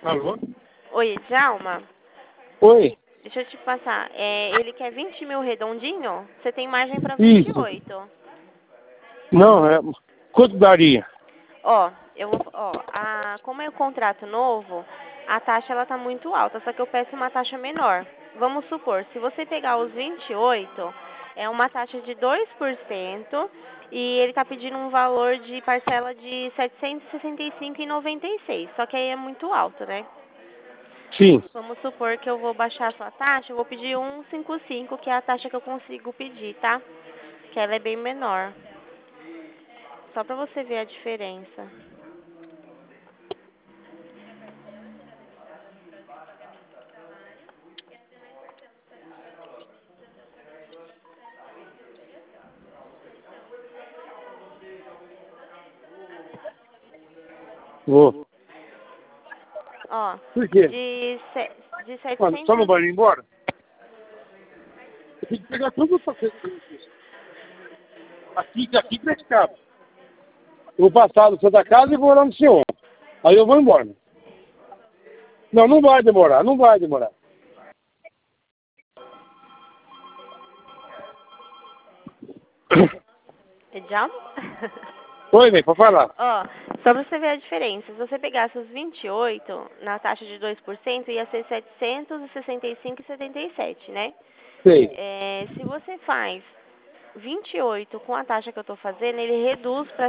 Alô? Oi, Djalma. Oi? Deixa eu te passar. Ele quer 20 mil redondinho? Você tem margem para Isso. 28. Não, quanto daria? Como é o contrato novo, a taxa ela tá muito alta, só que eu peço uma taxa menor. Vamos supor, se você pegar os 28, é uma taxa de 2% e ele tá pedindo um valor de parcela de 765,96. Só que aí é muito alto, né? Sim. Vamos supor que eu vou baixar a sua taxa, eu vou pedir 155, que é a taxa que eu consigo pedir, tá? Que ela é bem menor. Só pra você ver a diferença. Vou. Ó, Por quê? de Mano, só não 700... vai ir embora? Eu tenho que pegar tudo pra fazer isso. Aqui Piracicaba. Eu vou passar do Santa Casa e vou lá no senhor. Aí eu vou embora. Não, não vai demorar, não vai demorar. Já? Oi, velho, pode falar. Ó, só pra você ver a diferença. Se você pegasse os 28 na taxa de 2%, ia ser 765,77, né? Sei. Se você faz 28 com a taxa que eu tô fazendo, ele reduz para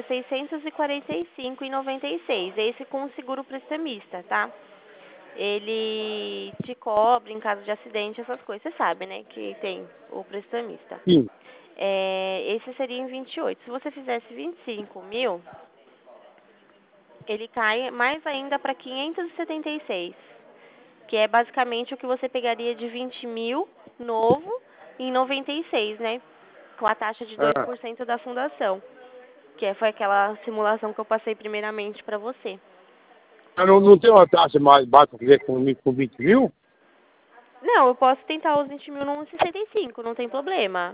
645,96. Esse com o seguro prestamista, tá? Ele te cobre em caso de acidente, essas coisas. Você sabe, né, que tem o prestamista. Sim. Esse seria em 28. Se você fizesse 25 mil, ele cai mais ainda para 576, que é basicamente o que você pegaria de 20 mil novo em 96, né? Com a taxa de Ah. 2% da fundação, que foi aquela simulação que eu passei primeiramente para você. Mas não tem uma taxa mais baixa pra fazer com 20 mil? Não, eu posso tentar os 20 mil no 65, não tem problema.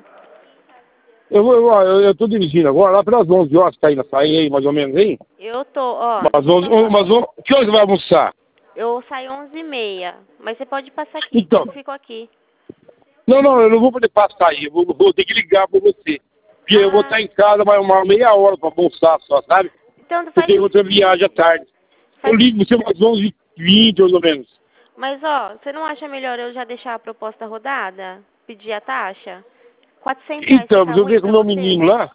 Eu tô dirigindo agora, lá pelas 11 horas, tá indo sair aí, mais ou menos aí. Eu tô, ó, Mas 11, que horas você vai almoçar? eu saio 11h30, mas você pode passar aqui, que Então, eu fico aqui. não, eu não vou poder passar aí, eu vou ter que ligar pra você. Porque eu vou Ah, estar em casa mais uma meia hora pra almoçar só, sabe? então Eu faz tenho outra viagem à tarde. Eu faz ligo você umas 11h20, mais ou menos. Mas, ó, você não acha melhor eu já deixar a proposta rodada? Pedir a taxa? R$ 400 Então, fica mas eu ruim vejo com pra o meu você? menino lá,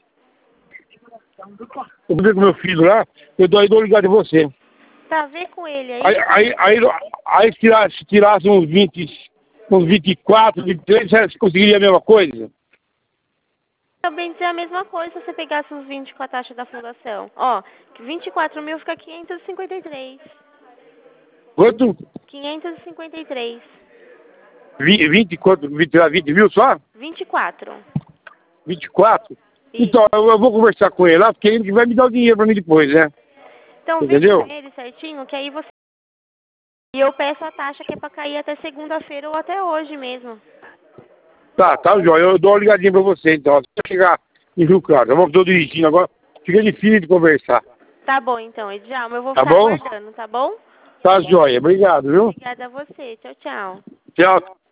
eu vejo com o meu filho lá, eu dou ligado de você. Tá, vê com ele Aí, aí. aí, aí, aí se tirasse uns 20, uns 24, 23, você conseguiria a mesma coisa? Também dizer a mesma coisa se você pegasse os 20 com a taxa da fundação. Ó, 24 mil fica 553. Quanto? 553. 20, quanto? 20 mil só? 24. 24? Isso. Então, eu vou conversar com ele lá, porque ele que vai me dar o dinheiro pra mim depois, né? Então vê com Entendeu? ele certinho, que aí você... E eu peço a taxa que é pra cair até segunda-feira ou até hoje mesmo. Tá, João, eu dou uma ligadinha pra você, então. Se eu chegar em Rio Claro, eu tô dirigindo agora, fica difícil de conversar. Tá bom, então, Edjalma, eu vou Tá ficar bom? aguardando, tá bom? Tá, joia. Obrigado, viu? Obrigada a você. Tchau, tchau. Tchau.